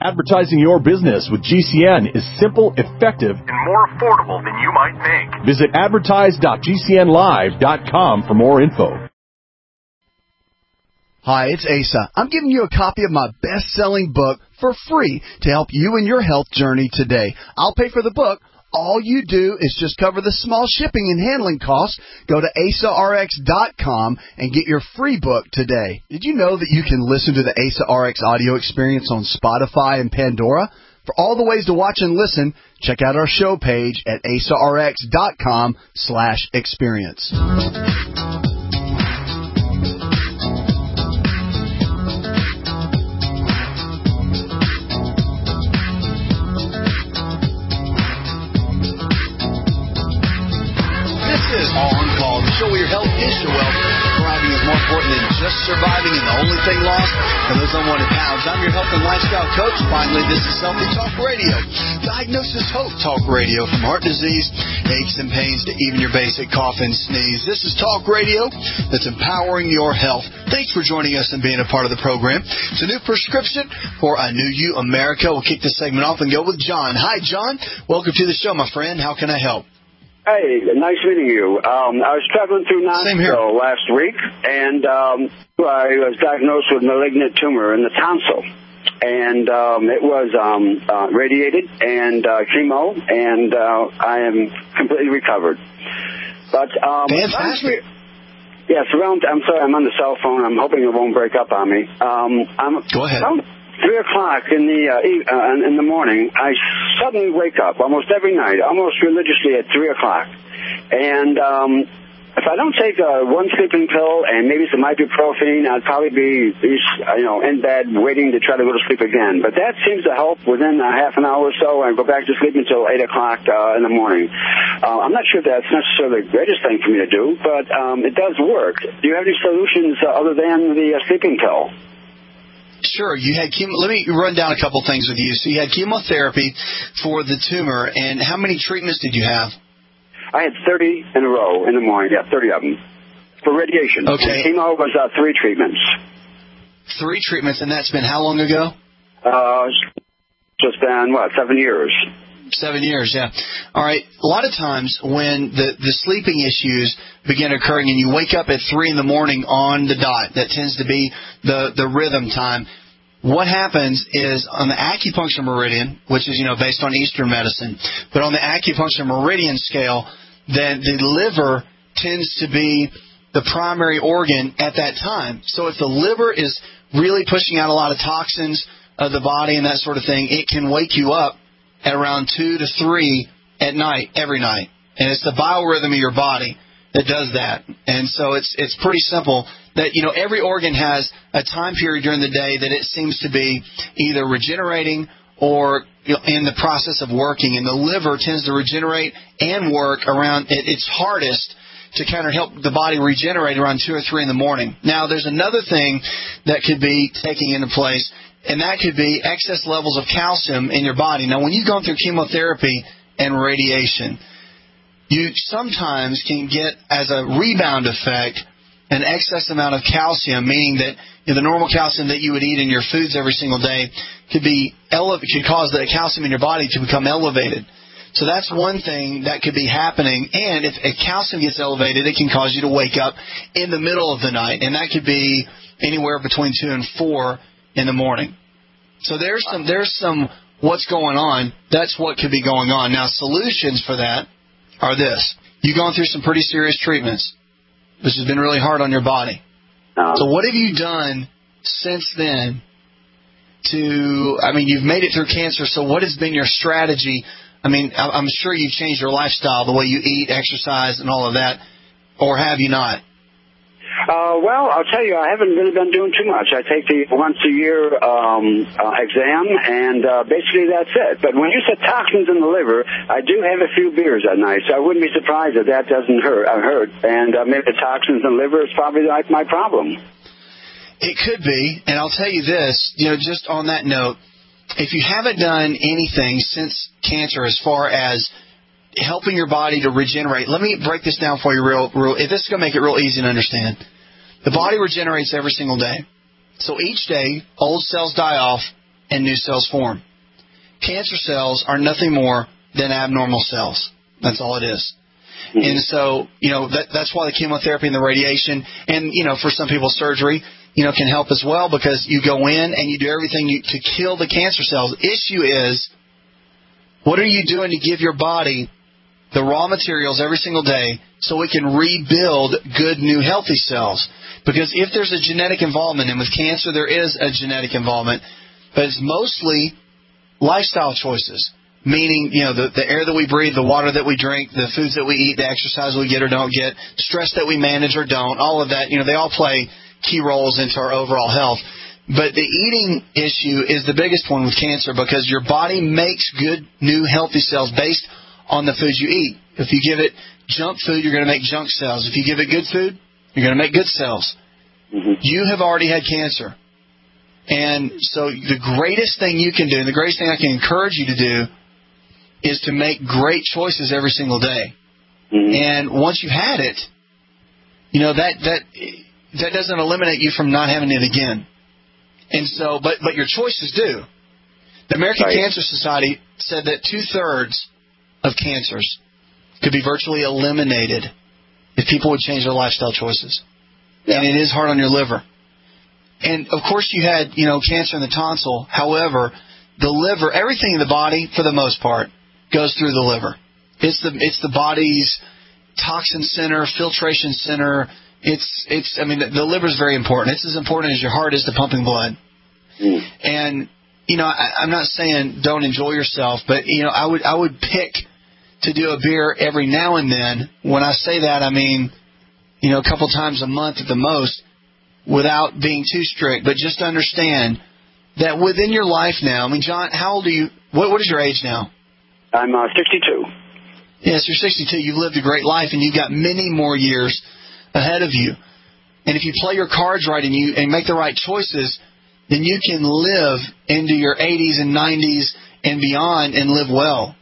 Advertising your business with GCN is simple, effective, and more affordable than you might think. Visit advertise.gcnlive.com for more info. Hi, it's Asa. I'm giving you a copy of my best-selling book for free to help you in your health journey today. I'll pay for the book. All you do is just cover the small shipping and handling costs. Go to AsaRx.com and get your free book today. Did you know that you can listen to the Asa RX audio experience on Spotify and Pandora? For all the ways to watch and listen, check out our show page at AsaRx.com/experience. Show where your health is your wealth. Thriving is more important than just surviving, and the only thing lost are those unwanted pounds. I'm your health and lifestyle coach. Finally, this is Healthy Talk Radio. Diagnosis Hope Talk Radio. From heart disease, aches and pains, to even your basic cough and sneeze. This is Talk Radio that's empowering your health. Thanks for joining us and being a part of the program. It's a new prescription for a new you, America. We'll kick this segment off and go with John. Hi, John. Welcome to the show, my friend. How can I help? Hey, nice meeting you. I was traveling through Knoxville last week, and I was diagnosed with malignant tumor in the tonsil. And it was radiated and chemo, and I am completely recovered. But fantastic. Yes, I'm sorry, I'm on the cell phone. I'm hoping it won't break up on me. Go ahead. 3 o'clock in the morning, I suddenly wake up almost every night, almost religiously at 3 o'clock. And if I don't take one sleeping pill and maybe some ibuprofen, I'd probably be in bed waiting to try to go to sleep again. But that seems to help within a half an hour or so, and go back to sleep until 8 o'clock in the morning. I'm not sure if that's necessarily the greatest thing for me to do, but it does work. Do you have any solutions other than the sleeping pill? Sure. You had let me run down a couple things with you. So you had chemotherapy for the tumor, and how many treatments did you have? I had 30 in a row in the morning. Yeah, 30 of them for radiation. Okay. And chemo was 3 treatments. 3 treatments, and that's been how long ago? It's been 7 years. 7 years, yeah. All right. A lot of times when the sleeping issues begin occurring and you wake up at 3 in the morning on the dot, that tends to be the rhythm time. What happens is on the acupuncture meridian, which is, based on Eastern medicine, but on the acupuncture meridian scale, then the liver tends to be the primary organ at that time. So if the liver is really pushing out a lot of toxins of the body and that sort of thing, it can wake you up at around 2 to 3 at night, every night. And it's the biorhythm of your body that does that. And so it's pretty simple that, every organ has a time period during the day that it seems to be either regenerating or in the process of working. And the liver tends to regenerate and work around its hardest to kind of help the body regenerate around 2 or 3 in the morning. Now, there's another thing that could be taking into place, and that could be excess levels of calcium in your body. Now, when you've gone through chemotherapy and radiation, you sometimes can get, as a rebound effect, an excess amount of calcium, meaning that the normal calcium that you would eat in your foods every single day could cause the calcium in your body to become elevated. So that's one thing that could be happening. And if calcium gets elevated, it can cause you to wake up in the middle of the night, and that could be anywhere between 2 and 4 in the morning. So there's some what's going on. That's what could be going on. Now, solutions for that are this. You've gone through some pretty serious treatments, which has been really hard on your body. So what have you done since then you've made it through cancer, so what has been your strategy? I'm sure you've changed your lifestyle, the way you eat, exercise, and all of that, or have you not? Well, I'll tell you, I haven't really been doing too much. I take the once-a-year exam, and basically that's it. But when you said toxins in the liver, I do have a few beers at night, so I wouldn't be surprised if that doesn't hurt. And maybe the toxins in the liver is probably like my problem. It could be, and I'll tell you this, just on that note, if you haven't done anything since cancer as far as helping your body to regenerate, let me break this down for you real. This is going to make it real easy to understand. The body regenerates every single day. So each day, old cells die off, and new cells form. Cancer cells are nothing more than abnormal cells. That's all it is. And so, that's why the chemotherapy and the radiation and, for some people surgery, can help as well, because you go in and you do everything to kill the cancer cells. The issue is, what are you doing to give your body the raw materials every single day so it can rebuild good, new, healthy cells? Because if there's a genetic involvement, and with cancer there is a genetic involvement, but it's mostly lifestyle choices, meaning, the air that we breathe, the water that we drink, the foods that we eat, the exercise we get or don't get, stress that we manage or don't, all of that, they all play key roles into our overall health. But the eating issue is the biggest one with cancer, because your body makes good, new, healthy cells based on the foods you eat. If you give it junk food, you're going to make junk cells. If you give it good food, you're going to make good cells. You have already had cancer. And so the greatest thing you can do, and the greatest thing I can encourage you to do, is to make great choices every single day. And once you've had it, that doesn't eliminate you from not having it again. And so, but your choices do. The American Cancer Society said that 2/3 of cancers could be virtually eliminated if people would change their lifestyle choices. And it is hard on your liver. And of course you had, cancer in the tonsil. However, the liver, everything in the body, for the most part, goes through the liver. It's the body's toxin center, filtration center. The liver is very important. It's as important as your heart is to pumping blood. And, I'm not saying don't enjoy yourself, but, I would pick to do a beer every now and then. When I say that, I mean, a couple times a month at the most, without being too strict. But just understand that within your life now, John, how old are you? What is your age now? I'm 62. Yes, you're 62. You've lived a great life, and you've got many more years ahead of you. And if you play your cards right and make the right choices, then you can live into your 80s and 90s and beyond and live well.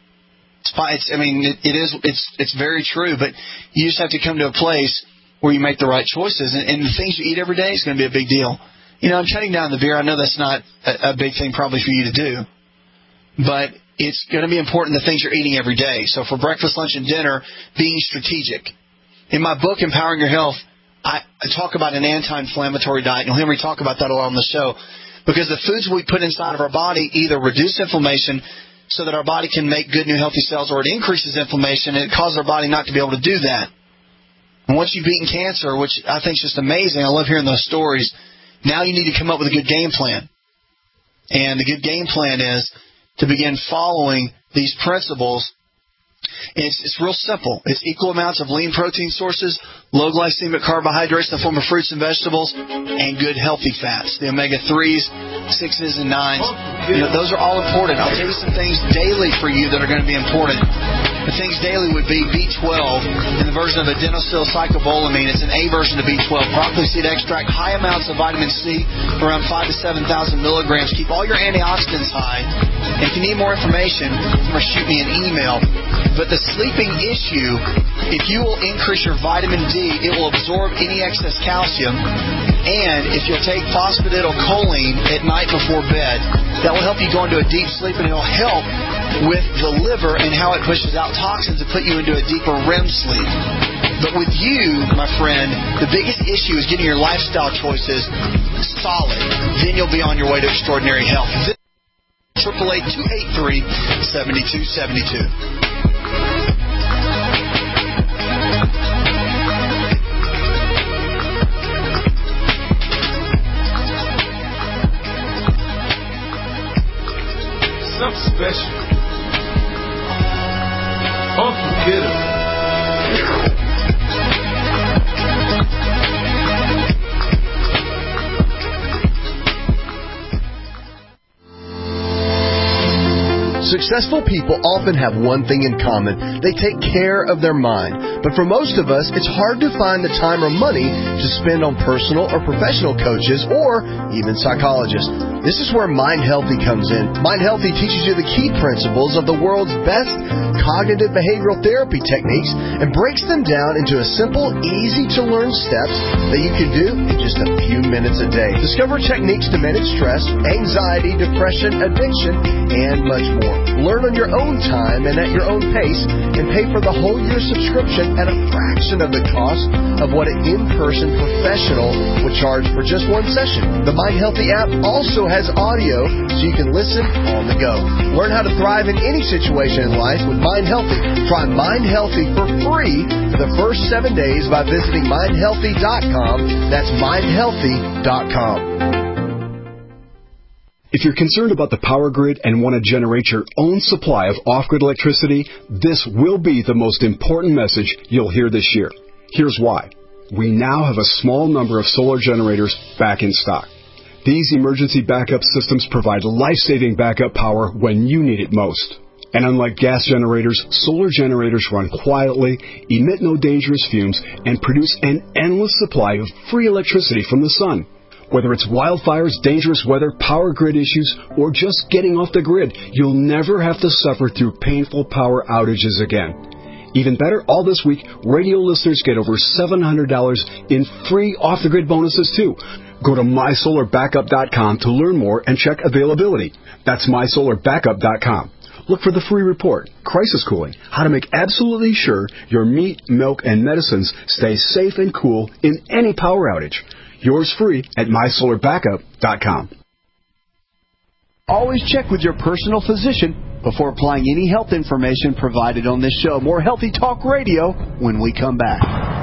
It's very true, but you just have to come to a place where you make the right choices. And the things you eat every day is going to be a big deal. I'm cutting down the beer. I know that's not a big thing probably for you to do, but it's going to be important, the things you're eating every day. So for breakfast, lunch, and dinner, being strategic. In my book, Empowering Your Health, I talk about an anti-inflammatory diet. You'll hear me talk about that a lot on the show, because the foods we put inside of our body either reduce inflammation so that our body can make good, new, healthy cells, or it increases inflammation, and it causes our body not to be able to do that. And once you've beaten cancer, which I think is just amazing, I love hearing those stories, now you need to come up with a good game plan. And the good game plan is to begin following these principles. It's real simple. It's equal amounts of lean protein sources, low glycemic carbohydrates in the form of fruits and vegetables, and good healthy fats, the omega-3s, 6s, and 9s. Those are all important. I'll tell you some things daily for you that are going to be important. The things daily would be B12 in the version of adenosylcyclobolamine. It's an A version of B12. Broccoli seed extract, high amounts of vitamin C, around 5,000 to 7,000 milligrams. Keep all your antioxidants high. And if you need more information, shoot me an email. But the sleeping issue, if you will increase your vitamin D, it will absorb any excess calcium. And if you'll take phosphatidylcholine at night before bed, that will help you go into a deep sleep, and it will help with the liver and how it pushes out toxins and put you into a deeper REM sleep. But with you, my friend, the biggest issue is getting your lifestyle choices solid. Then you'll be on your way to extraordinary health. 888-283-7272. Something special, unforgettable. Successful people often have one thing in common. They take care of their mind. But for most of us, it's hard to find the time or money to spend on personal or professional coaches or even psychologists. This is where Mind Healthy comes in. Mind Healthy teaches you the key principles of the world's best cognitive behavioral therapy techniques and breaks them down into a simple, easy-to-learn steps that you can do in just a few minutes a day. Discover techniques to manage stress, anxiety, depression, addiction, and much more. Learn on your own time and at your own pace, and pay for the whole year subscription at a fraction of the cost of what an in-person professional would charge for just one session. The Mind Healthy app also has audio so you can listen on the go. Learn how to thrive in any situation in life with Mind Healthy. Try Mind Healthy for free for the first 7 days by visiting mindhealthy.com. That's mindhealthy.com. If you're concerned about the power grid and want to generate your own supply of off-grid electricity, this will be the most important message you'll hear this year. Here's why. We now have a small number of solar generators back in stock. These emergency backup systems provide life-saving backup power when you need it most. And unlike gas generators, solar generators run quietly, emit no dangerous fumes, and produce an endless supply of free electricity from the sun. Whether it's wildfires, dangerous weather, power grid issues, or just getting off the grid, you'll never have to suffer through painful power outages again. Even better, all this week, radio listeners get over $700 in free off-the-grid bonuses, too. Go to mysolarbackup.com to learn more and check availability. That's mysolarbackup.com. Look for the free report, Crisis Cooling, how to make absolutely sure your meat, milk, and medicines stay safe and cool in any power outage. Yours free at mysolarbackup.com. Always check with your personal physician before applying any health information provided on this show. More Healthy Talk Radio when we come back.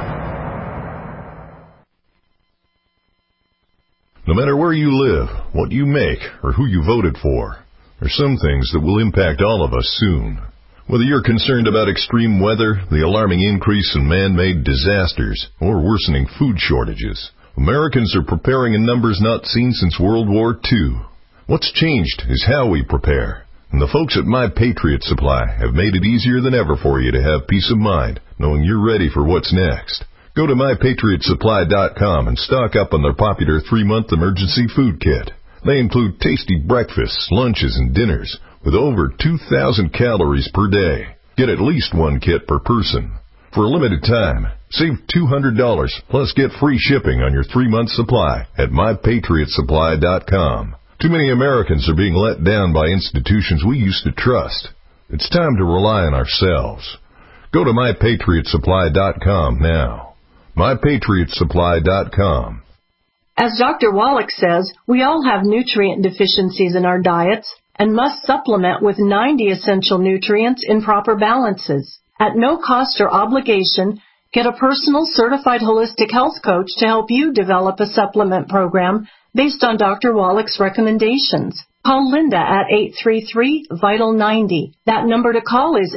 No matter where you live, what you make, or who you voted for, there's some things that will impact all of us soon. Whether you're concerned about extreme weather, the alarming increase in man-made disasters, or worsening food shortages, Americans are preparing in numbers not seen since World War II. What's changed is how we prepare. And the folks at My Patriot Supply have made it easier than ever for you to have peace of mind, knowing you're ready for what's next. Go to MyPatriotSupply.com and stock up on their popular 3-month emergency food kit. They include tasty breakfasts, lunches, and dinners with over 2,000 calories per day. Get at least one kit per person. For a limited time, save $200 plus get free shipping on your 3-month supply at MyPatriotSupply.com. Too many Americans are being let down by institutions we used to trust. It's time to rely on ourselves. Go to MyPatriotSupply.com now. MyPatriotSupply.com. As Dr. Wallach says, we all have nutrient deficiencies in our diets and must supplement with 90 essential nutrients in proper balances. At no cost or obligation, get a personal certified holistic health coach to help you develop a supplement program based on Dr. Wallach's recommendations. Call Linda at 833-VITAL-90. That number to call is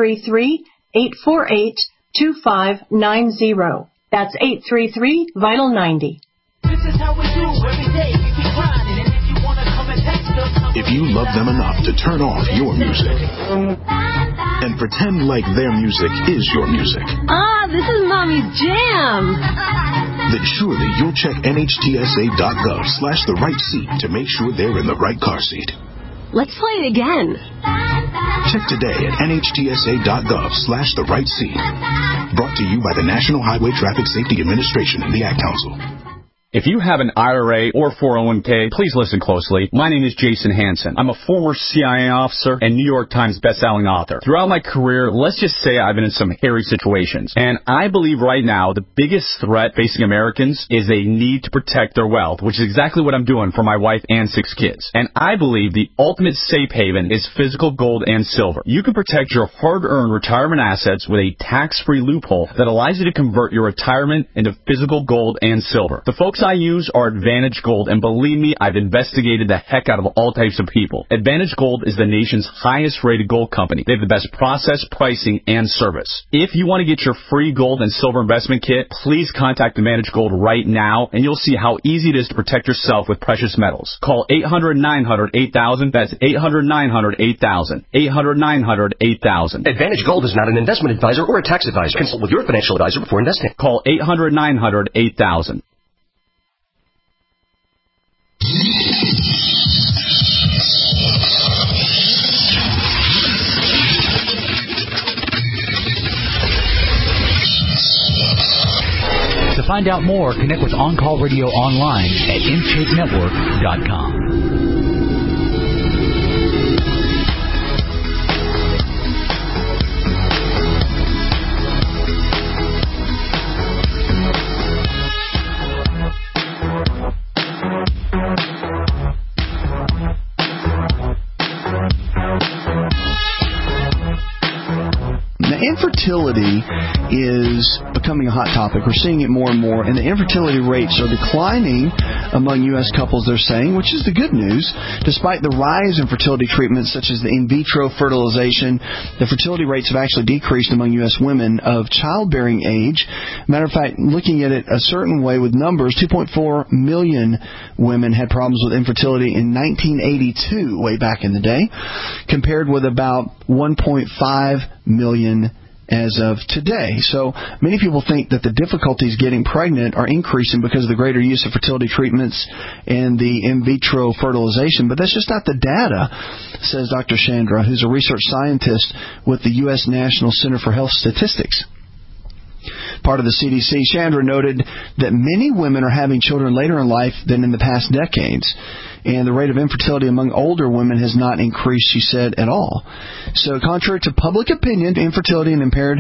833-848-2590. That's 833-VITAL-90. This is how we do every day. We keep grinding, and if you want to come and text us, If you love them enough to turn off your music and pretend like their music is your music, this is Mommy's jam. then surely you'll check NHTSA.gov/the right seat to make sure they're in the right car seat. Let's play it again. Check today at NHTSA.gov/the right seat. Brought to you by the National Highway Traffic Safety Administration and the Ad Council. If you have an IRA or 401k, please listen closely. My name is Jason Hansen. I'm a former CIA officer and New York Times bestselling author. Throughout my career, let's just say I've been in some hairy situations. And I believe right now the biggest threat facing Americans is a need to protect their wealth, which is exactly what I'm doing for my wife and 6 kids. And I believe the ultimate safe haven is physical gold and silver. You can protect your hard-earned retirement assets with a tax-free loophole that allows you to convert your retirement into physical gold and silver. The folks I use are Advantage Gold, and believe me, I've investigated the heck out of all types of people. Advantage Gold is the nation's highest-rated gold company. They have the best process, pricing, and service. If you want to get your free gold and silver investment kit, please contact Advantage Gold right now, and you'll see how easy it is to protect yourself with precious metals. Call 800-900-8000. That's 800-900-8000. 800-900-8000. Advantage Gold is not an investment advisor or a tax advisor. Consult with your financial advisor before investing. Call 800-900-8000. To find out more, connect with On Call Radio online at InShapeNetwork.com. Infertility is becoming a hot topic. We're seeing it more and more, and the infertility rates are declining among U.S. couples, they're saying, which is the good news. Despite the rise in fertility treatments such as the in vitro fertilization, the fertility rates have actually decreased among U.S. women of childbearing age. Matter of fact, looking at it a certain way with numbers, 2.4 million women had problems with infertility in 1982, way back in the day, compared with about 1.5 million as of today. So many people think that the difficulties getting pregnant are increasing because of the greater use of fertility treatments and the in vitro fertilization, but that's just not the data, says Dr. Chandra, who's a research scientist with the U.S. National Center for Health Statistics, part of the CDC. Chandra noted that many women are having children later in life than in the past decades, and the rate of infertility among older women has not increased, she said, at all. So contrary to public opinion, infertility and impaired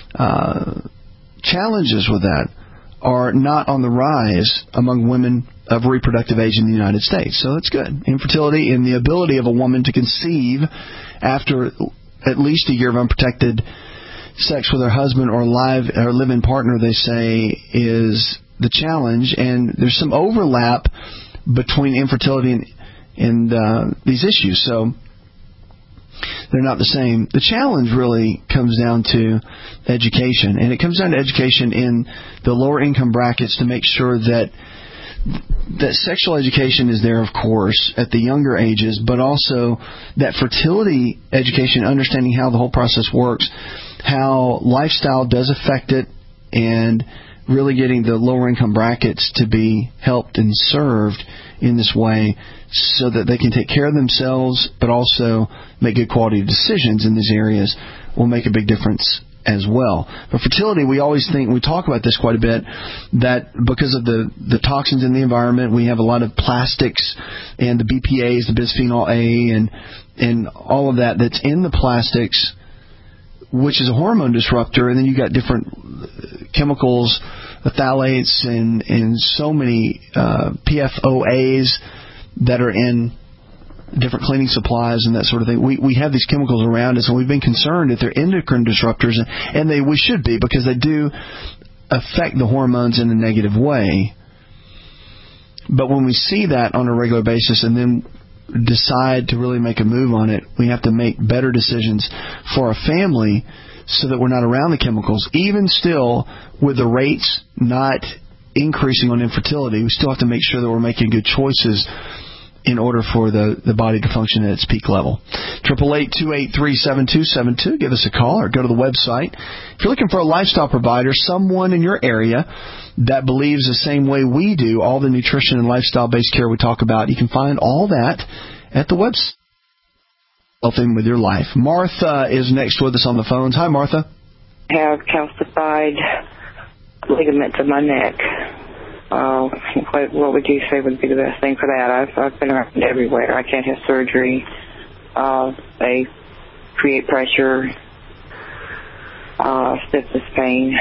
challenges with that are not on the rise among women of reproductive age in the United States. So that's good. Infertility and the ability of a woman to conceive after at least a year of unprotected sex with her husband or live-in partner, they say, is the challenge. And there's some overlap between infertility and these issues. So they're not the same. The challenge really comes down to education. And it comes down to education in the lower income brackets to make sure that sexual education is there, of course, at the younger ages, but also that fertility education, understanding how the whole process works, how lifestyle does affect it, and really getting the lower income brackets to be helped and served in this way so that they can take care of themselves but also make good quality decisions in these areas will make a big difference as well. But fertility, we always think, we talk about this quite a bit, that because of the toxins in the environment, we have a lot of plastics and the BPAs, the bisphenol A, and all of that that's in the plastics, which is a hormone disruptor, and then you got different chemicals, phthalates, and so many PFOAs that are in different cleaning supplies and that sort of thing. We have these chemicals around us, and we've been concerned that they're endocrine disruptors, and we should be, because they do affect the hormones in a negative way. But when we see that on a regular basis and then decide to really make a move on it, we have to make better decisions for our family so that we're not around the chemicals. Even still, with the rates not increasing on infertility, we still have to make sure that we're making good choices in order for the body to function at its peak level. 888-283-7272. Give us a call or go to the website. If you're looking for a lifestyle provider, someone in your area that believes the same way we do, all the nutrition and lifestyle-based care we talk about, you can find all that at the website. Helping with your life. Martha is next with us on the phones. Hi, Martha. I have calcified ligaments in my neck. What would you say would be the best thing for that? I've been around everywhere. I can't have surgery. They create pressure, stiffness, pain.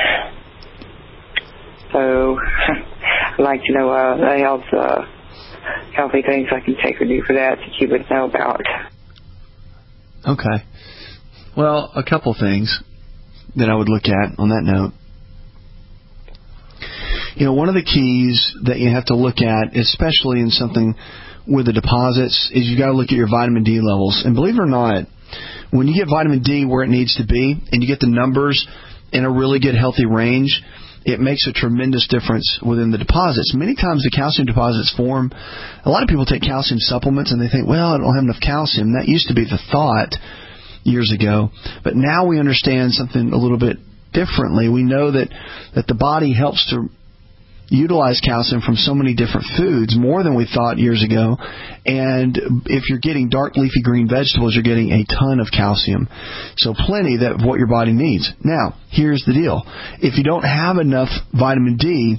So I'd like to know the healthy things I can take or do for that you would know about. Okay. Well, a couple things that I would look at on that note. one of the keys that you have to look at, especially in something with the deposits, is you got to look at your vitamin D levels. And believe it or not, when you get vitamin D where it needs to be and you get the numbers in a really good, healthy range, it makes a tremendous difference within the deposits. Many times the calcium deposits form. A lot of people take calcium supplements and they think, well, I don't have enough calcium. That used to be the thought years ago. But now we understand something a little bit differently. We know that the body helps to utilize calcium from so many different foods, more than we thought years ago. And if you're getting dark leafy green vegetables, you're getting a ton of calcium. So plenty of what your body needs. Now, here's the deal. If you don't have enough vitamin D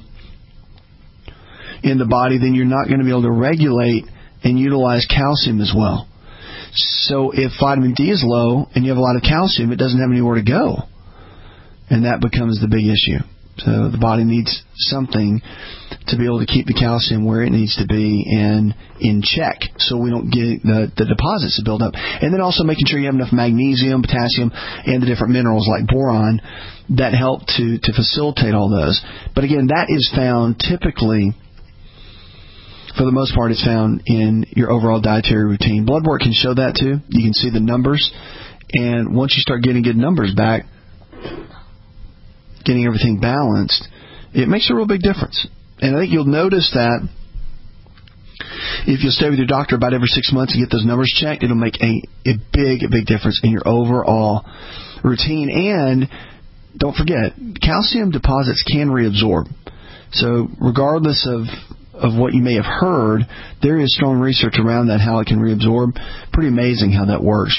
in the body, then you're not going to be able to regulate and utilize calcium as well. So if vitamin D is low and you have a lot of calcium, it doesn't have anywhere to go. And that becomes the big issue. So the body needs something to be able to keep the calcium where it needs to be and in check, so we don't get the deposits to build up. And then also making sure you have enough magnesium, potassium, and the different minerals like boron that help to facilitate all those. But again, that is found typically, for the most part, it's found in your overall dietary routine. Blood work can show that too. You can see the numbers. And once you start getting good numbers back, getting everything balanced, it makes a real big difference. And I think you'll notice that if you'll stay with your doctor about every 6 months and get those numbers checked, it'll make a big difference in your overall routine. And don't forget, calcium deposits can reabsorb. So regardless of what you may have heard, there is strong research around that, how it can reabsorb. Pretty amazing how that works.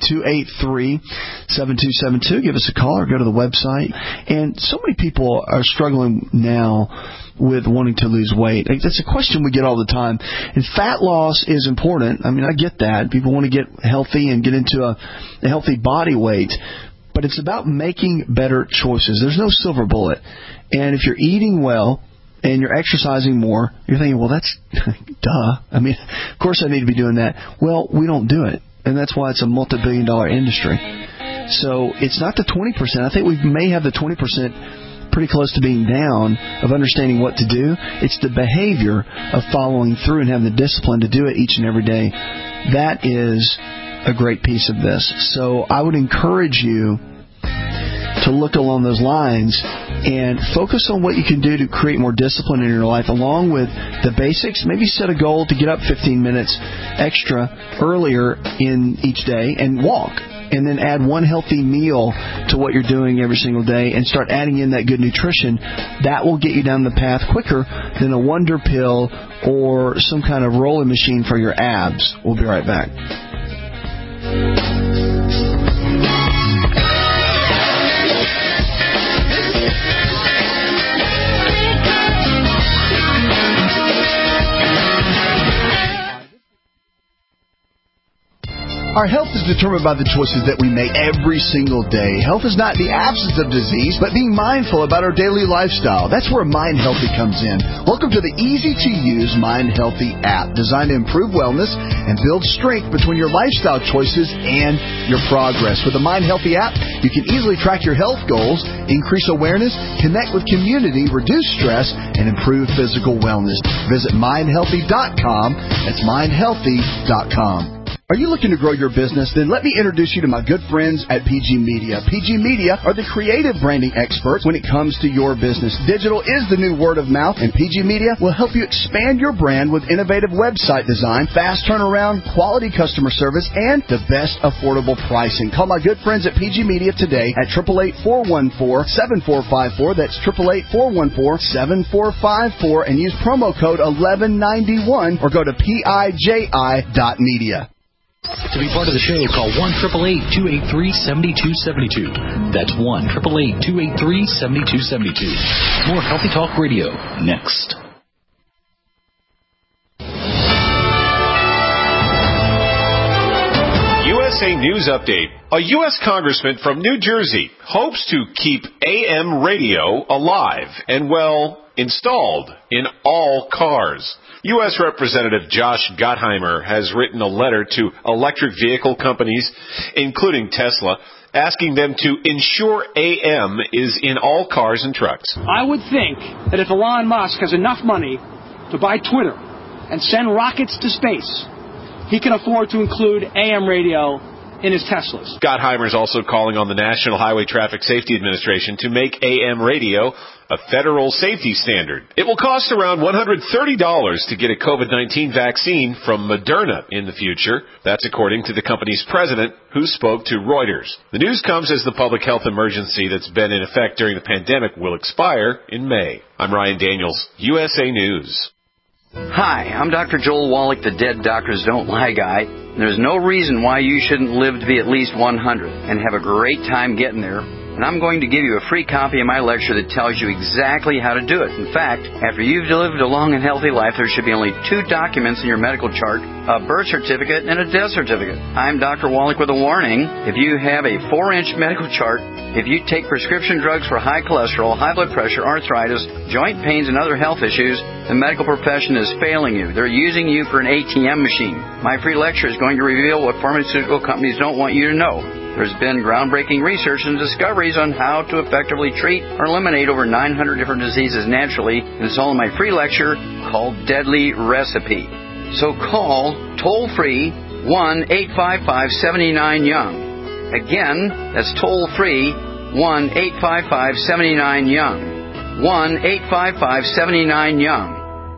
888-283-7272. Give us a call or go to the website. And so many people are struggling now with wanting to lose weight. That's a question we get all the time. And fat loss is important. I mean, I get that. People want to get healthy and get into a healthy body weight. But it's about making better choices. There's no silver bullet. And if you're eating well and you're exercising more, you're thinking, well, that's duh. I mean, of course I need to be doing that. Well, we don't do it. And that's why it's a multi-billion-dollar industry. So it's not the 20%. I think we may have the 20% pretty close to being down of understanding what to do. It's the behavior of following through and having the discipline to do it each and every day. That is a great piece of this. So I would encourage you to look along those lines and focus on what you can do to create more discipline in your life, along with the basics. Maybe set a goal to get up 15 minutes extra earlier in each day and walk. And then add one healthy meal to what you're doing every single day and start adding in that good nutrition. That will get you down the path quicker than a wonder pill or some kind of rolling machine for your abs. We'll be right back. Our health is determined by the choices that we make every single day. Health is not the absence of disease, but being mindful about our daily lifestyle. That's where Mind Healthy comes in. Welcome to the easy-to-use Mind Healthy app, designed to improve wellness and build strength between your lifestyle choices and your progress. With the Mind Healthy app, you can easily track your health goals, increase awareness, connect with community, reduce stress, and improve physical wellness. Visit mindhealthy.com. That's mindhealthy.com. Are you looking to grow your business? Then let me introduce you to my good friends at PG Media. PG Media are the creative branding experts when it comes to your business. Digital is the new word of mouth, and PG Media will help you expand your brand with innovative website design, fast turnaround, quality customer service, and the best affordable pricing. Call my good friends at PG Media today at 888-414-7454. That's 888-414-7454, and use promo code 1191 or go to PIJI.media. To be part of the show, call 1-888-283-7272. That's 1-888-283-7272. More Healthy Talk Radio next. USA News Update. A U.S. congressman from New Jersey hopes to keep AM radio alive and, well, installed in all cars. U.S. Representative Josh Gottheimer has written a letter to electric vehicle companies, including Tesla, asking them to ensure AM is in all cars and trucks. I would think that if Elon Musk has enough money to buy Twitter and send rockets to space, he can afford to include AM radio in his Teslas. Gottheimer is also calling on the National Highway Traffic Safety Administration to make AM radio a federal safety standard. It will cost around $130 to get a COVID-19 vaccine from Moderna in the future. That's according to the company's president, who spoke to Reuters. The news comes as the public health emergency that's been in effect during the pandemic will expire in May. I'm Ryan Daniels, USA News. Hi, I'm Dr. Joel Wallach, the Dead Doctors Don't Lie guy. There's no reason why you shouldn't live to be at least 100 and have a great time getting there. And I'm going to give you a free copy of my lecture that tells you exactly how to do it. In fact, after you've lived a long and healthy life, there should be only 2 documents in your medical chart, a birth certificate and a death certificate. I'm Dr. Wallach with a warning. If you have a 4-inch medical chart, if you take prescription drugs for high cholesterol, high blood pressure, arthritis, joint pains, and other health issues, the medical profession is failing you. They're using you for an ATM machine. My free lecture is going to reveal what pharmaceutical companies don't want you to know. There's been groundbreaking research and discoveries on how to effectively treat or eliminate over 900 different diseases naturally, and it's all in my free lecture called Deadly Recipe. So call toll-free 1-855-79-YOUNG. Again, that's toll-free 1-855-79-YOUNG. 1-855-79-YOUNG.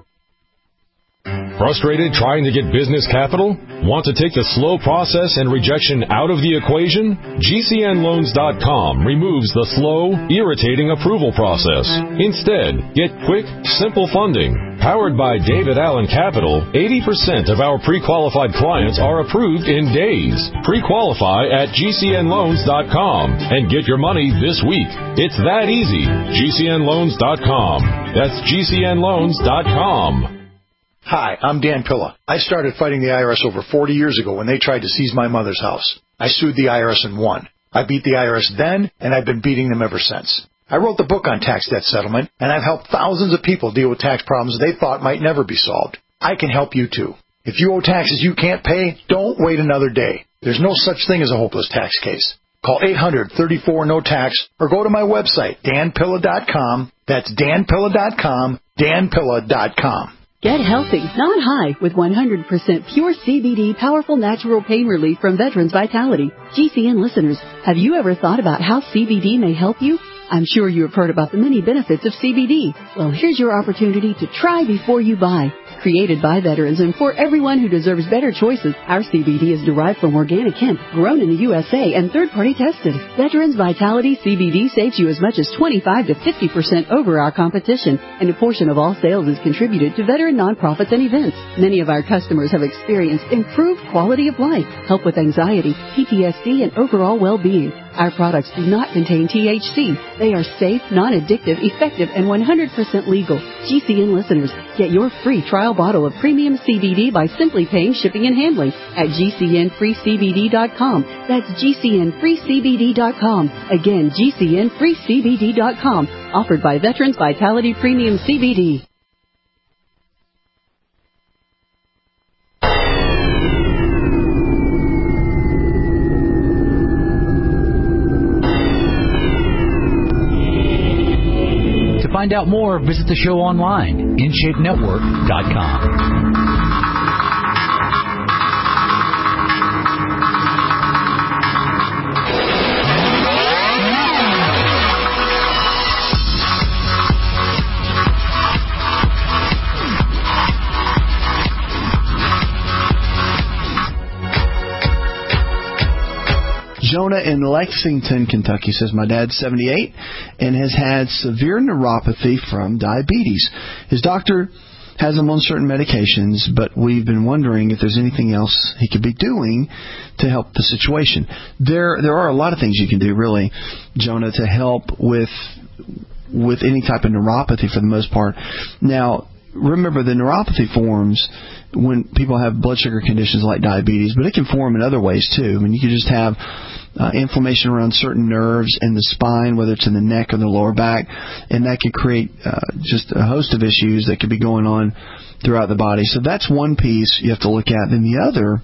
Frustrated trying to get business capital? Want to take the slow process and rejection out of the equation? GCNloans.com removes the slow, irritating approval process. Instead, get quick, simple funding. Powered by David Allen Capital, 80% of our pre-qualified clients are approved in days. Pre-qualify at GCNloans.com and get your money this week. It's that easy. GCNloans.com. That's GCNloans.com. Hi, I'm Dan Pilla. I started fighting the IRS over 40 years ago when they tried to seize my mother's house. I sued the IRS and won. I beat the IRS then, and I've been beating them ever since. I wrote the book on tax debt settlement, and I've helped thousands of people deal with tax problems they thought might never be solved. I can help you too. If you owe taxes you can't pay, don't wait another day. There's no such thing as a hopeless tax case. Call 800-34-NO-TAX or go to my website, danpilla.com. That's danpilla.com, danpilla.com. Get healthy, not high, with 100% pure CBD powerful natural pain relief from Veterans Vitality. GCN listeners, have you ever thought about how CBD may help you? I'm sure you have heard about the many benefits of CBD. Well, here's your opportunity to try before you buy. Created by veterans and for everyone who deserves better choices, our CBD is derived from organic hemp, grown in the USA, and third-party tested. Veterans Vitality CBD saves you as much as 25 to 50% over our competition, and a portion of all sales is contributed to veteran nonprofits and events. Many of our customers have experienced improved quality of life, help with anxiety, PTSD, and overall well-being. Our products do not contain THC. They are safe, non-addictive, effective, and 100% legal. GCN listeners, get your free trial bottle of premium CBD by simply paying shipping and handling at GCNFreeCBD.com. That's GCNFreeCBD.com. Again, GCNFreeCBD.com. Offered by Veterans Vitality Premium CBD. To find out more, visit the show online, InShapeNetwork.com. Jonah in Lexington, Kentucky says, my dad's 78 and has had severe neuropathy from diabetes. His doctor has him on certain medications, but we've been wondering if there's anything else he could be doing to help the situation. There are a lot of things you can do, really, Jonah, to help with any type of neuropathy for the most part. Now, remember, the neuropathy forms when people have blood sugar conditions like diabetes, but it can form in other ways too. I mean, you could just have inflammation around certain nerves in the spine, whether it's in the neck or the lower back, and that could create just a host of issues that could be going on throughout the body. So that's one piece you have to look at. Then the other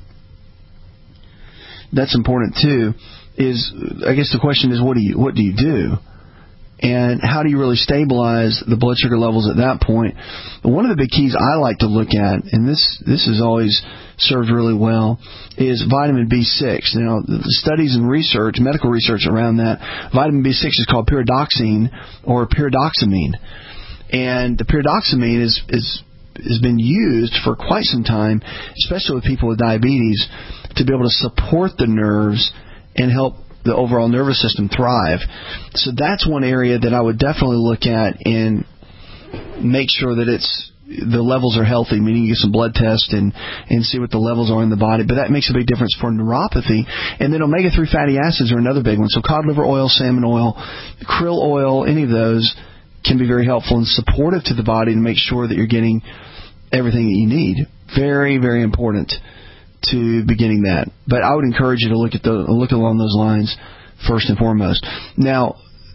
that's important too is, I guess the question is, what do you do? And how do you really stabilize the blood sugar levels at that point? One of the big keys I like to look at, and this has always served really well, is vitamin B6. Now, the studies and research, medical research around that, vitamin B6 is called pyridoxine or pyridoxamine. And the pyridoxamine has been used for quite some time, especially with people with diabetes, to be able to support the nerves and help the overall nervous system thrive. So that's one area that I would definitely look at and make sure that the levels are healthy, meaning you get some blood tests and see what the levels are in the body. But that makes a big difference for neuropathy. And then omega-3 fatty acids are another big one. So cod liver oil, salmon oil, krill oil, any of those can be very helpful and supportive to the body to make sure that you're getting everything that you need. Very, very important to beginning that. But I would encourage you to look along those lines first and foremost. Now,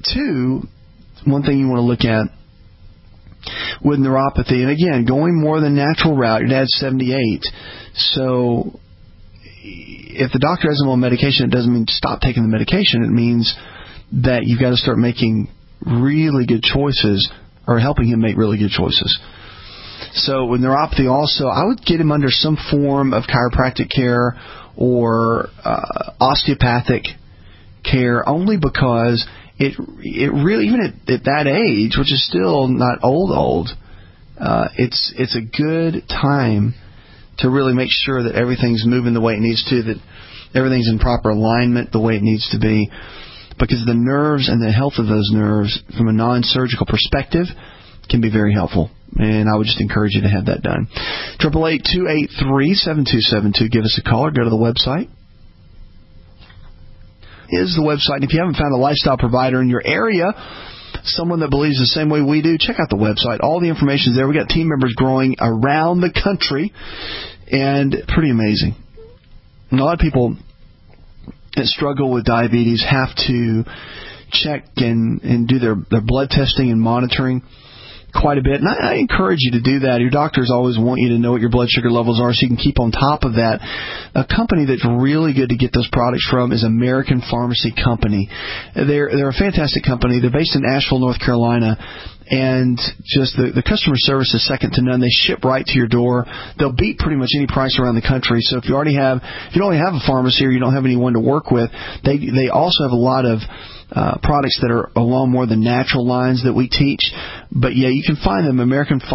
one thing you want to look at with neuropathy, and again, going more the natural route, your dad's 78, so if the doctor has him on medication, it doesn't mean stop taking the medication. It means that you've got to start making really good choices, or helping him make really good choices. So with neuropathy also, I would get him under some form of chiropractic care or osteopathic care, only because it really, even at that age, which is still not old, it's a good time to really make sure that everything's moving the way it needs to, that everything's in proper alignment the way it needs to be, because the nerves and the health of those nerves from a non-surgical perspective can be very helpful. And I would just encourage you to have that done. 888-283-7272. Give us a call or go to the website. Is the website. And if you haven't found a lifestyle provider in your area, someone that believes the same way we do, check out the website. All the information is there. We've got team members growing around the country, and pretty amazing. And a lot of people that struggle with diabetes have to check and do their blood testing and monitoring quite a bit. And I encourage you to do that. Your doctors always want you to know what your blood sugar levels are so you can keep on top of that. A company that's really good to get those products from is American Pharmacy Company. They're a fantastic company. They're based in Asheville, North Carolina. And just the customer service is second to none. They ship right to your door. They'll beat pretty much any price around the country. So if you don't have a pharmacy or you don't have anyone to work with, they also have a lot of products that are along more the natural lines that we teach. But yeah, you can find them,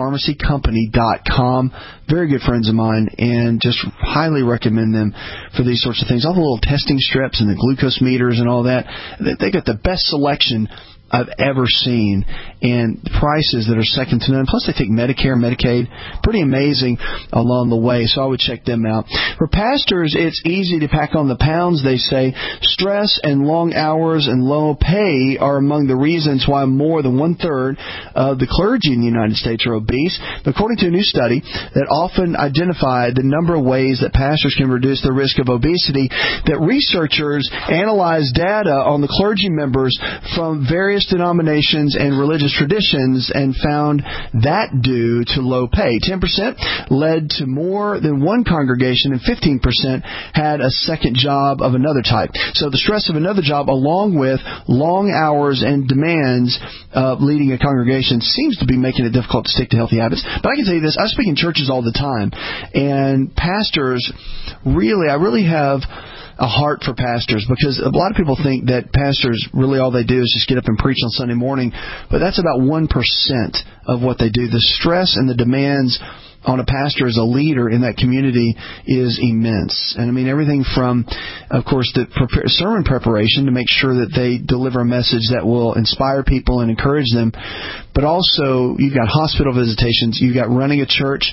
AmericanPharmacyCompany.com. Very good friends of mine, and just highly recommend them for these sorts of things. All the little testing strips and the glucose meters and all that. They got the best selection I've ever seen, and prices that are second to none. Plus, they take Medicare, Medicaid. Pretty amazing along the way, so I would check them out. For pastors, it's easy to pack on the pounds, they say. Stress and long hours and low pay are among the reasons why more than one-third of the clergy in the United States are obese. According to a new study that often identified the number of ways that pastors can reduce the risk of obesity, that researchers analyzed data on the clergy members from various denominations and religious traditions and found that due to low pay. 10% led to more than one congregation, and 15% had a second job of another type. So the stress of another job, along with long hours and demands of leading a congregation, seems to be making it difficult to stick to healthy habits. But I can tell you this, I speak in churches all the time, and pastors, I really have a heart for pastors, because a lot of people think that pastors, really all they do is just get up and preach on Sunday morning, but that's about 1% of what they do. The stress and the demands on a pastor as a leader in that community is immense. And I mean, everything from, of course, the sermon preparation to make sure that they deliver a message that will inspire people and encourage them, but also you've got hospital visitations, you've got running a church.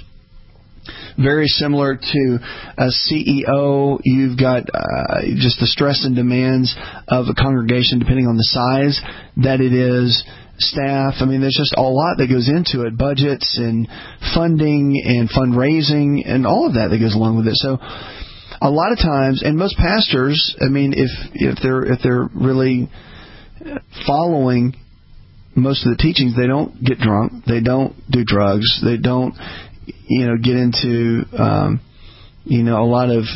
Very similar to a CEO, you've got just the stress and demands of a congregation, depending on the size that it is, staff. I mean, there's just a lot that goes into it, budgets and funding and fundraising and all of that goes along with it. So a lot of times, and most pastors, I mean, if they're really following most of the teachings, they don't get drunk, they don't do drugs, they don't, get into, a lot of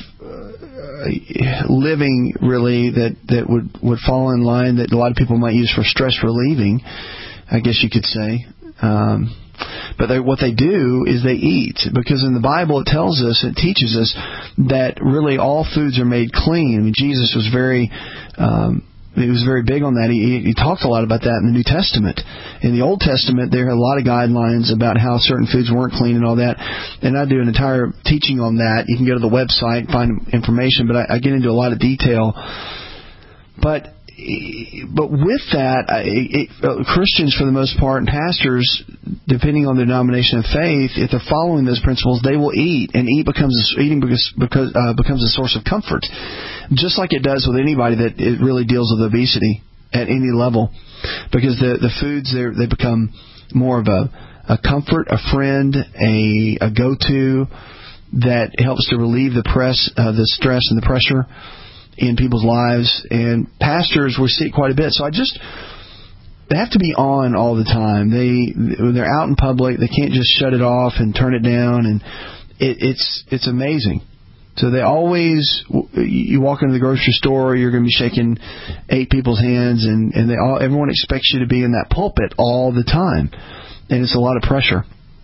living really that would fall in line that a lot of people might use for stress relieving, I guess you could say. But what they do is they eat, because in the Bible it tells us, it teaches us that really all foods are made clean. I mean, Jesus was very big on that. He talked a lot about that in the New Testament. In the Old Testament, there are a lot of guidelines about how certain foods weren't clean and all that. And I do an entire teaching on that. You can go to the website and find information, but I get into a lot of detail. But with that, Christians, for the most part, and pastors, depending on their denomination of faith, if they're following those principles, they will eat, and eating becomes a source of comfort, just like it does with anybody that it really deals with obesity at any level, because the foods they become more of a comfort, a friend, a go-to that helps to relieve the stress and the pressure in people's lives. And pastors, we see it quite a bit. So they have to be on all the time. When they're out in public, they can't just shut it off and turn it down. And it's amazing. So they always, you walk into the grocery store, you're going to be shaking 8 people's hands, and everyone expects you to be in that pulpit all the time. And it's a lot of pressure.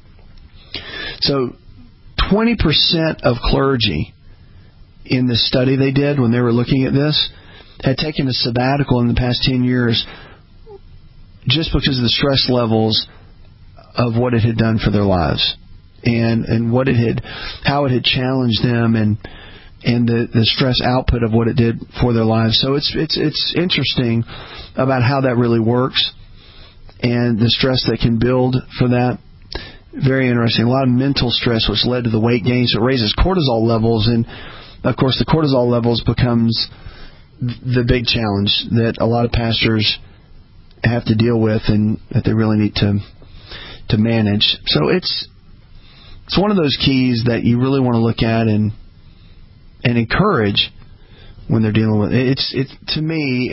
So 20% of clergy in the study they did when they were looking at this had taken a sabbatical in the past 10 years just because of the stress levels of what it had done for their lives and how it had challenged them and the stress output of what it did for their lives. So it's interesting about how that really works and the stress that can build for that. Very interesting. A lot of mental stress, which led to the weight gain. So it raises cortisol levels, and of course, the cortisol levels becomes the big challenge that a lot of pastors have to deal with and that they really need to manage. So it's one of those keys that you really want to look at and encourage when they're dealing with it. To me,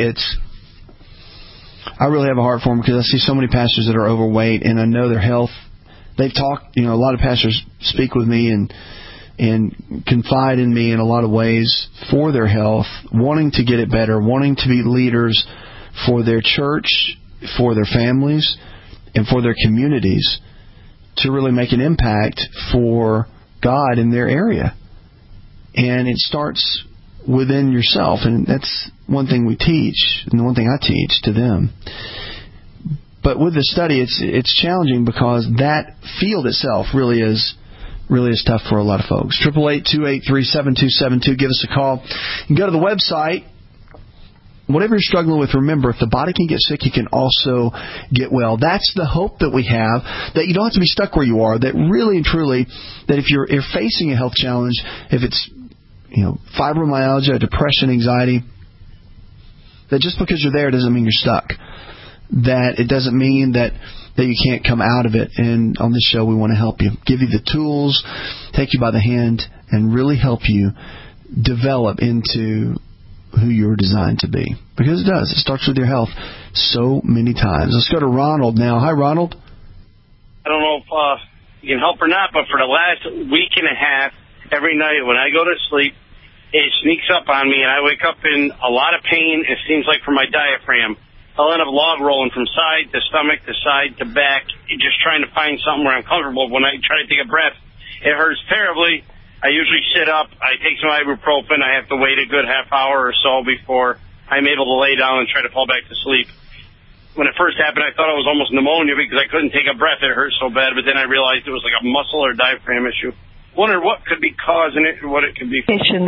I really have a heart for them because I see so many pastors that are overweight, and I know their health. They've talked, a lot of pastors speak with me and confide in me in a lot of ways for their health, wanting to get it better, wanting to be leaders for their church, for their families, and for their communities to really make an impact for God in their area. And it starts within yourself, and that's one thing we teach, and the one thing I teach to them. But with the study, it's challenging because that field itself really is tough for a lot of folks. 888-283-7272. Give us a call. You can go to the website. Whatever you're struggling with, remember, if the body can get sick, you can also get well. That's the hope that we have, that you don't have to be stuck where you are, that really and truly, that if you're facing a health challenge, if it's fibromyalgia, depression, anxiety, that just because you're there doesn't mean you're stuck. That it doesn't mean that you can't come out of it. And on this show, we want to help you, give you the tools, take you by the hand, and really help you develop into who you're designed to be. Because it does. It starts with your health so many times. Let's go to Ronald now. Hi, Ronald. I don't know if you can help or not, but for the last week and a half, every night when I go to sleep, it sneaks up on me, and I wake up in a lot of pain, it seems like, from my diaphragm. I'll end up log rolling from side to stomach to side to back, just trying to find something where I'm comfortable. When I try to take a breath, it hurts terribly. I usually sit up. I take some ibuprofen. I have to wait a good half hour or so before I'm able to lay down and try to fall back to sleep. When it first happened, I thought it was almost pneumonia because I couldn't take a breath. It hurt so bad, but then I realized it was like a muscle or diaphragm issue. Wonder what could be causing it or what it could be.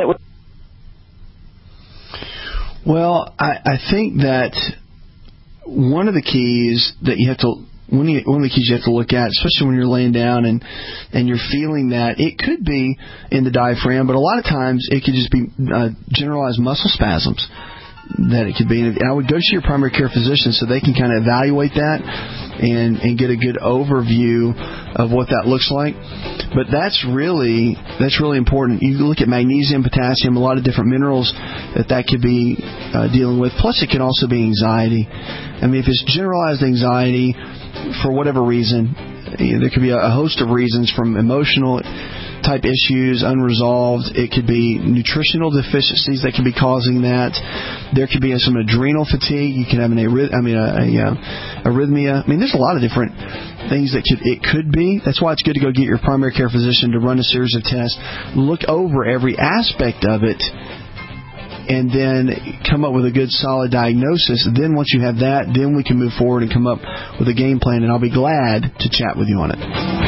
Well, I think that one of the keys that you have to one of the keys you have to look at, especially when you're laying down and you're feeling that, it could be in the diaphragm, but a lot of times it could just be generalized muscle spasms. that it could be. And I would go to your primary care physician so they can kind of evaluate that and get a good overview of what that looks like. But that's really important. You look at magnesium, potassium, a lot of different minerals that could be dealing with. Plus, it can also be anxiety. I mean, if it's generalized anxiety for whatever reason, there could be a host of reasons, from emotional type issues, unresolved. It could be nutritional deficiencies that could be causing that. There could be some adrenal fatigue. You can have arrhythmia. I mean, there's a lot of different things that it could be. That's why it's good to go get your primary care physician to run a series of tests, look over every aspect of it, and then come up with a good solid diagnosis. Then once you have that, then we can move forward and come up with a game plan, and I'll be glad to chat with you on it.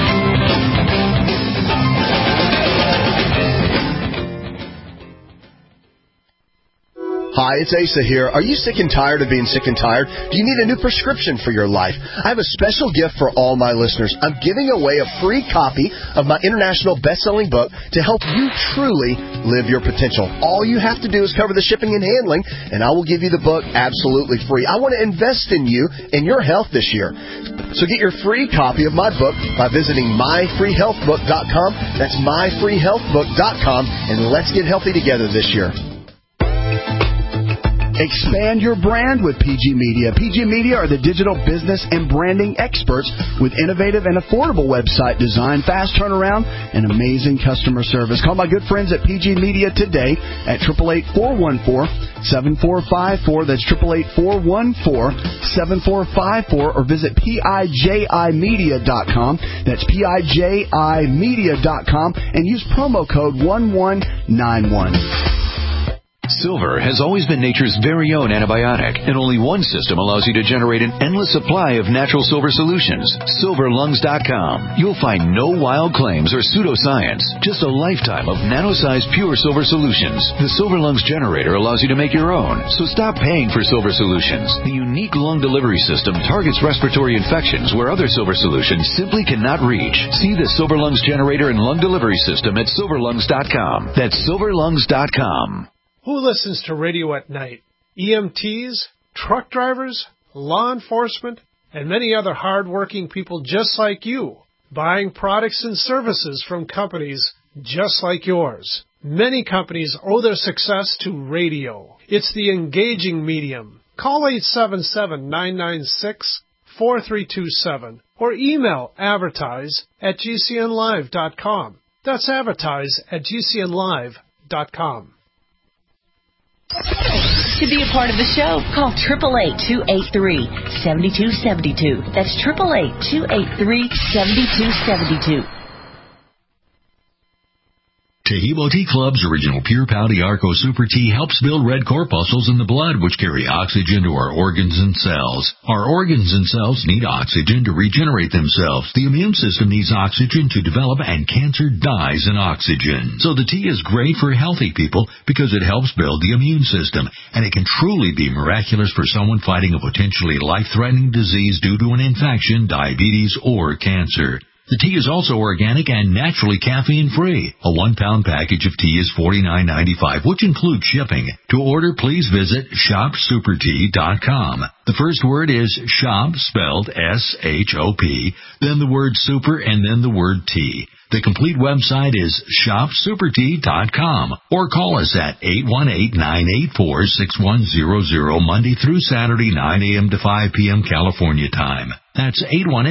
Hi, it's Asa here. Are you sick and tired of being sick and tired? Do you need a new prescription for your life? I have a special gift for all my listeners. I'm giving away a free copy of my international best-selling book to help you truly live your potential. All you have to do is cover the shipping and handling, and I will give you the book absolutely free. I want to invest in you and your health this year. So get your free copy of my book by visiting myfreehealthbook.com. That's myfreehealthbook.com, and let's get healthy together this year. Expand your brand with PG Media. PG Media are the digital business and branding experts with innovative and affordable website design, fast turnaround, and amazing customer service. Call my good friends at PG Media today at 888-414-7454. That's 888-414-7454, or visit PIJImedia.com. That's PIJImedia.com, and use promo code 1191. Silver has always been nature's very own antibiotic, and only one system allows you to generate an endless supply of natural silver solutions. SilverLungs.com. You'll find no wild claims or pseudoscience, just a lifetime of nano-sized pure silver solutions. The Silver Lungs generator allows you to make your own, so stop paying for silver solutions. The unique lung delivery system targets respiratory infections where other silver solutions simply cannot reach. See the Silver Lungs generator and lung delivery system at SilverLungs.com. That's SilverLungs.com. Who listens to radio at night? EMTs, truck drivers, law enforcement, and many other hard-working people just like you, buying products and services from companies just like yours. Many companies owe their success to radio. It's the engaging medium. Call 877-996-4327 or email advertise@gcnlive.com. That's advertise@gcnlive.com. To be a part of the show, call 888-283-7272. That's 888-283-7272. Tehebo Tea Club's original Pure Pouty Arco Super Tea helps build red corpuscles in the blood, which carry oxygen to our organs and cells. Our organs and cells need oxygen to regenerate themselves. The immune system needs oxygen to develop, and cancer dies in oxygen. So the tea is great for healthy people because it helps build the immune system, and it can truly be miraculous for someone fighting a potentially life-threatening disease due to an infection, diabetes, or cancer. The tea is also organic and naturally caffeine-free. A 1-pound package of tea is $49.95, which includes shipping. To order, please visit shopsupertea.com. The first word is shop, spelled S-H-O-P, then the word super, and then the word tea. The complete website is shopsupertea.com, or call us at 818-984-6100 Monday through Saturday, 9 a.m. to 5 p.m. California time. That's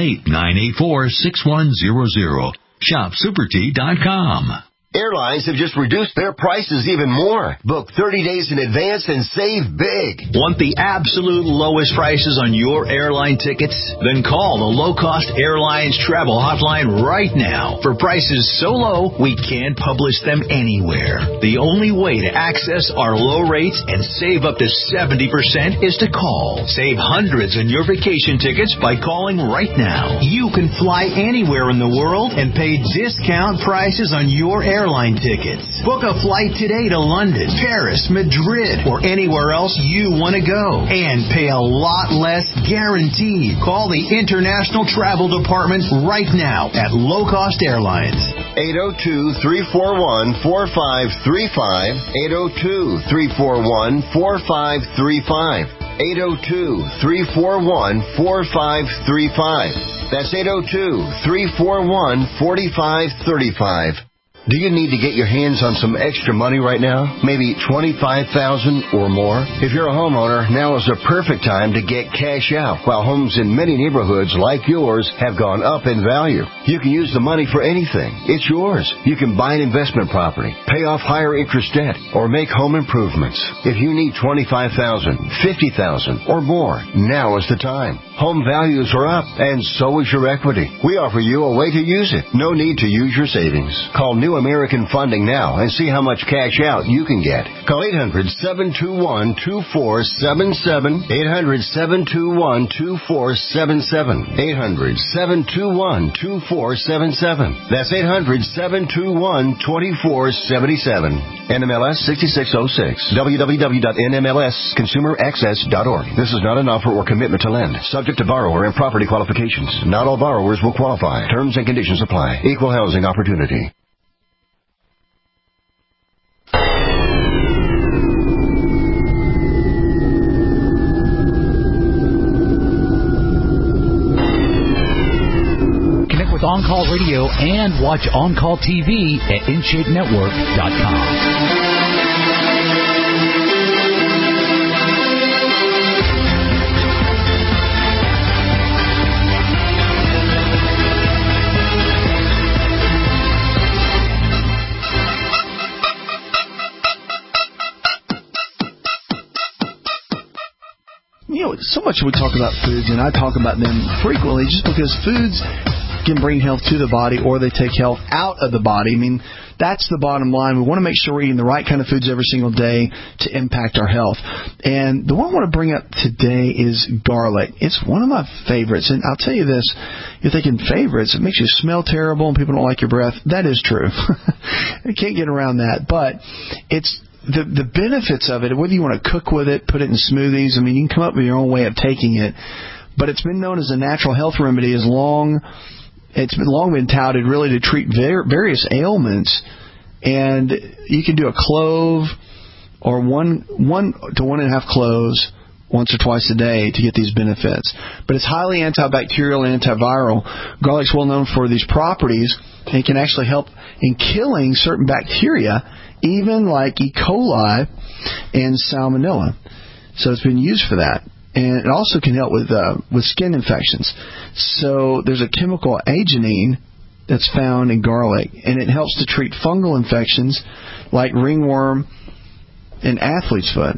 818-984-6100. Shopsupertea.com. Airlines have just reduced their prices even more. Book 30 days in advance and save big. Want the absolute lowest prices on your airline tickets? Then call the Low Cost Airlines Travel Hotline right now. For prices so low, we can't publish them anywhere. The only way to access our low rates and save up to 70% is to call. Save hundreds on your vacation tickets by calling right now. You can fly anywhere in the world and pay discount prices on your airline airline tickets. Book a flight today to London, Paris, Madrid, or anywhere else you want to go. And pay a lot less guaranteed. Call the International Travel Department right now at Low Cost Airlines. 802-341-4535. 802-341-4535. 802-341-4535. That's 802-341-4535. Do you need to get your hands on some extra money right now? Maybe $25,000 or more? If you're a homeowner, now is the perfect time to get cash out while homes in many neighborhoods like yours have gone up in value. You can use the money for anything. It's yours. You can buy an investment property, pay off higher interest debt, or make home improvements. If you need $25,000, $50,000 or more, now is the time. Home values are up, and so is your equity. We offer you a way to use it. No need to use your savings. Call New American Funding now and see how much cash out you can get. Call 800-721-2477. 800-721-2477. 800-721-2477. That's 800-721-2477. NMLS 6606. www.nmlsconsumeraccess.org. This is not an offer or commitment to lend. Subject to borrower and property qualifications. Not all borrowers will qualify. Terms and conditions apply. Equal housing opportunity. With On Call Radio and watch On Call TV at InShapeNetwork.com. So much we talk about foods, and I talk about them frequently just because foods can bring health to the body or they take health out of the body. I mean, that's the bottom line. We want to make sure we're eating the right kind of foods every single day to impact our health. And the one I want to bring up today is garlic. It's one of my favorites. And I'll tell you this, you're thinking favorites, it makes you smell terrible and people don't like your breath. That is true. I can't get around that. But it's the benefits of it, whether you want to cook with it, put it in smoothies, I mean, you can come up with your own way of taking it. But it's been known as a natural health remedy it's been long been touted really to treat various ailments. And you can do a clove or 1 to 1.5 cloves once or twice a day to get these benefits. But it's highly antibacterial and antiviral. Garlic's well known for these properties, and it can actually help in killing certain bacteria, even like E. coli and Salmonella. So it's been used for that. And it also can help with skin infections. So there's a chemical agenine that's found in garlic, and it helps to treat fungal infections like ringworm and athlete's foot.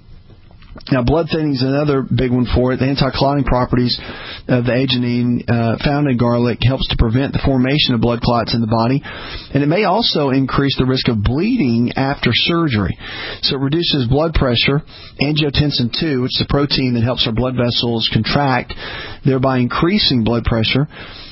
Now, blood thinning is another big one for it. The anti-clotting properties of the agenine found in garlic helps to prevent the formation of blood clots in the body. And it may also increase the risk of bleeding after surgery. So it reduces blood pressure. Angiotensin II, which is a protein that helps our blood vessels contract, thereby increasing blood pressure,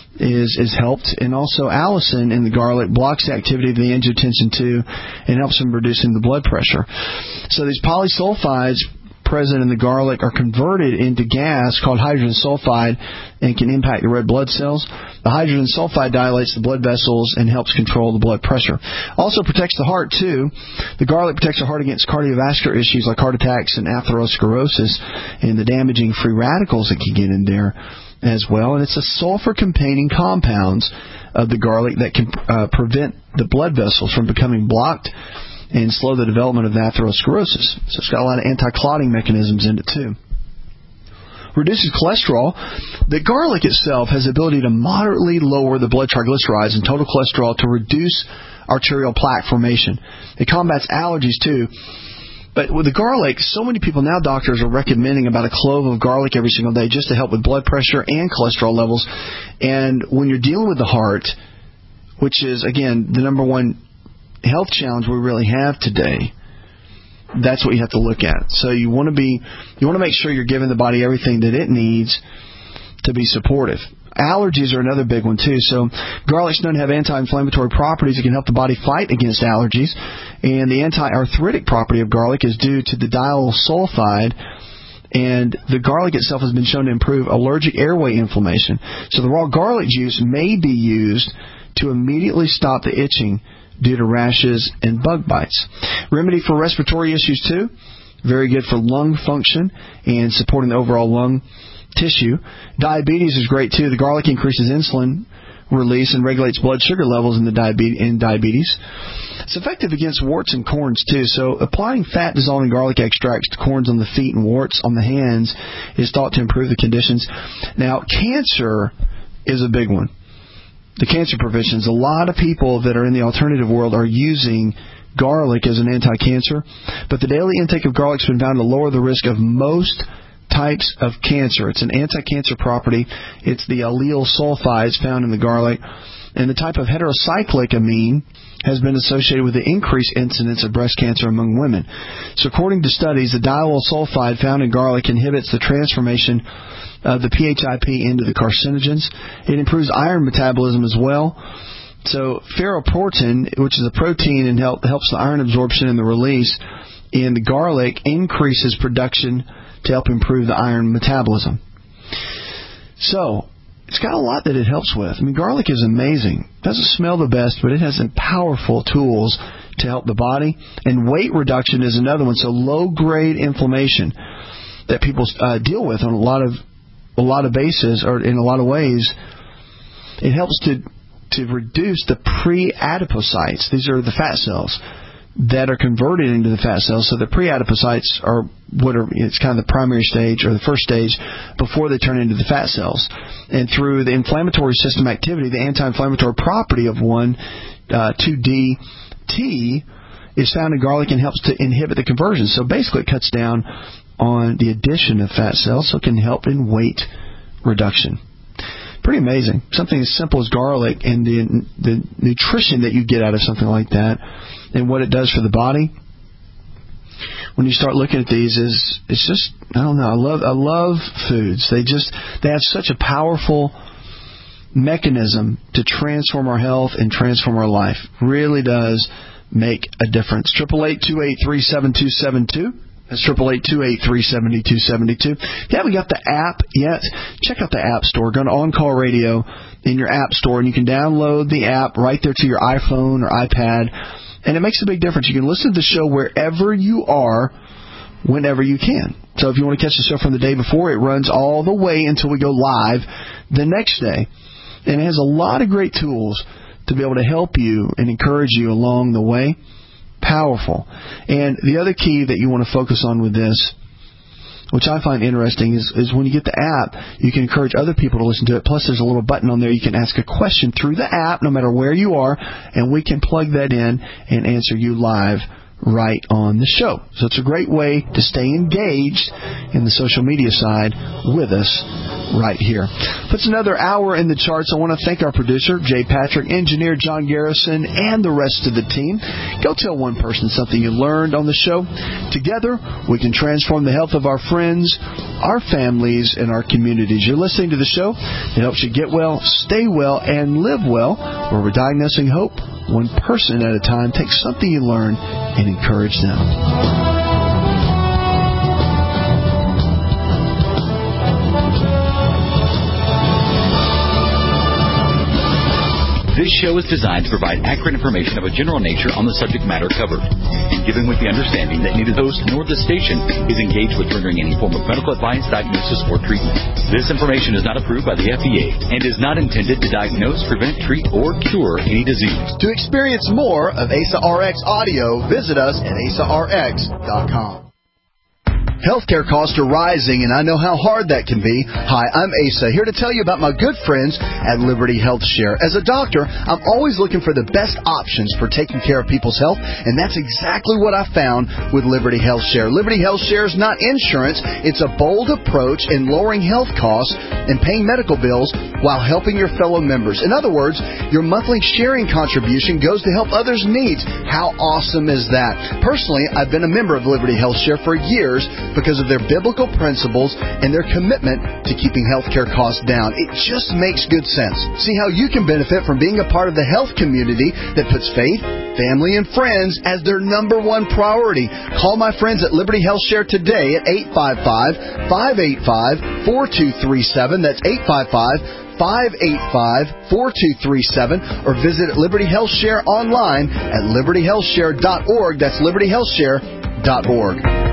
is helped. And also allicin in the garlic blocks the activity of the angiotensin II and helps in reducing the blood pressure. So these polysulfides present in the garlic are converted into gas called hydrogen sulfide and can impact the red blood cells. The hydrogen sulfide dilates the blood vessels and helps control the blood pressure. Also protects the heart, too. The garlic protects the heart against cardiovascular issues like heart attacks and atherosclerosis and the damaging free radicals that can get in there as well. And it's the sulfur-containing compounds of the garlic that can prevent the blood vessels from becoming blocked and slow the development of atherosclerosis. So it's got a lot of anti-clotting mechanisms in it too. Reduces cholesterol. The garlic itself has the ability to moderately lower the blood triglycerides and total cholesterol to reduce arterial plaque formation. It combats allergies too. But with the garlic, so many people now, doctors are recommending about a clove of garlic every single day just to help with blood pressure and cholesterol levels. And when you're dealing with the heart, which is, again, the number one health challenge we really have today, that's what you have to look at. So you want to make sure you're giving the body everything that it needs to be supportive. Allergies are another big one, too. So garlic's known to have anti-inflammatory properties. It can help the body fight against allergies. And the anti-arthritic property of garlic is due to the diol sulfide. And the garlic itself has been shown to improve allergic airway inflammation. So the raw garlic juice may be used to immediately stop the itching due to rashes and bug bites. Remedy for respiratory issues, too. Very good for lung function and supporting the overall lung tissue. Diabetes is great too. The garlic increases insulin release and regulates blood sugar levels in diabetes. It's effective against warts and corns too. So applying fat dissolving garlic extracts to corns on the feet and warts on the hands is thought to improve the conditions. Now, cancer is a big one. The cancer prevention. A lot of people that are in the alternative world are using garlic as an anti-cancer, but the daily intake of garlic has been found to lower the risk of most types of cancer. It's an anti-cancer property. It's the allyl sulfides found in the garlic. And the type of heterocyclic amine has been associated with the increased incidence of breast cancer among women. So according to studies, the diol sulfide found in garlic inhibits the transformation of the PHIP into the carcinogens. It improves iron metabolism as well. So ferroportin, which is a protein and helps the iron absorption and the release in the garlic, increases production to help improve the iron metabolism. So, it's got a lot that it helps with. I mean, garlic is amazing. It doesn't smell the best, but it has some powerful tools to help the body. And weight reduction is another one. So, low-grade inflammation that people deal with on a lot of bases, or in a lot of ways, it helps to reduce the pre-adipocytes. These are the fat cells that are converted into the fat cells. So the pre-adipocytes are it's kind of the primary stage or the first stage before they turn into the fat cells. And through the inflammatory system activity, the anti-inflammatory property of 1,2-DT is found in garlic and helps to inhibit the conversion. So basically it cuts down on the addition of fat cells, so it can help in weight reduction. Pretty amazing. Something as simple as garlic and the nutrition that you get out of something like that and what it does for the body. When you start looking at these, it's just, I don't know, I love foods. They have such a powerful mechanism to transform our health and transform our life. Really does make a difference. 888-283-7272. That's 888-283-7272. If you haven't got the app yet, check out the App Store. Go to On Call Radio in your App Store, and you can download the app right there to your iPhone or iPad, and it makes a big difference. You can listen to the show wherever you are, whenever you can. So if you want to catch the show from the day before, it runs all the way until we go live the next day. And it has a lot of great tools to be able to help you and encourage you along the way. Powerful. And the other key that you want to focus on with this, which I find interesting, is when you get the app, you can encourage other people to listen to it. Plus, there's a little button on there. You can ask a question through the app, no matter where you are, and we can plug that in and answer you live right on the show. So it's a great way to stay engaged in the social media side with us right here. Puts another hour in the charts. I want to thank our producer, Jay Patrick, engineer John Garrison, and the rest of the team. Go tell one person something you learned on the show. Together, we can transform the health of our friends, our families, and our communities. You're listening to the show that helps you get well, stay well, and live well, where we're diagnosing hope one person at a time. Take something you learn and encourage them. This show is designed to provide accurate information of a general nature on the subject matter covered, and given with the understanding that neither the host nor the station is engaged with rendering any form of medical advice, diagnosis, or treatment. This information is not approved by the FDA and is not intended to diagnose, prevent, treat, or cure any disease. To experience more of ASA RX audio, visit us at asarx.com. Healthcare costs are rising, and I know how hard that can be. Hi, I'm Asa, here to tell you about my good friends at Liberty Health Share. As a doctor, I'm always looking for the best options for taking care of people's health, and that's exactly what I found with Liberty Health Share. Liberty Health Share is not insurance. It's a bold approach in lowering health costs and paying medical bills while helping your fellow members. In other words, your monthly sharing contribution goes to help others' needs. How awesome is that? Personally, I've been a member of Liberty Health Share for years, because of their biblical principles and their commitment to keeping healthcare costs down. It just makes good sense. See how you can benefit from being a part of the health community that puts faith, family, and friends as their number one priority. Call my friends at Liberty Health Share today at 855-585-4237. That's 855-585-4237, or visit Liberty Health Share online at libertyhealthshare.org. That's libertyhealthshare.org.